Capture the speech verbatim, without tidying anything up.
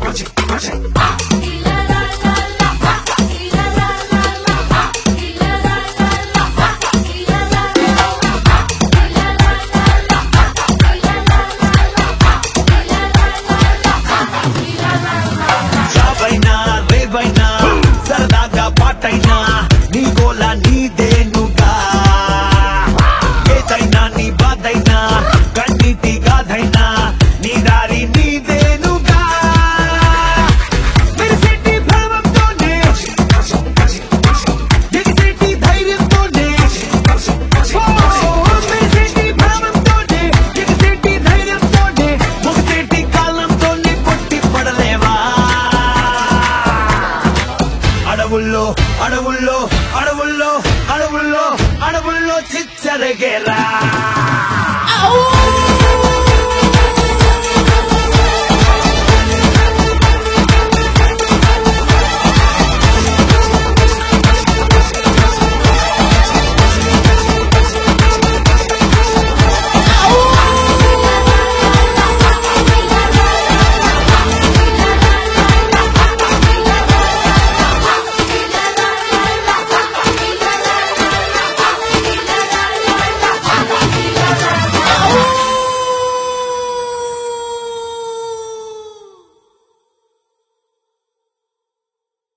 జాబైనా రేవైనా సరదాగా పాటైనా నీ గోల నీదేనుగా ఏదైనా నీ బాధైనా కన్నీటి గాథైనా నీ దారి నీదేనుగా మెరిసేటి భావంతోనే ఎగిసేటి ధైర్యంతోనే మెరిసేటి భావంతోనే ఎగిసేటి ధైర్యంతోనే ముగిసేటి కాలంతోనే పొట్టి పడలేవా అడవుల్లో అడవుల్లో అడవుల్లో అడవుల్లో అడవుల్లో చిచ్చరగేరా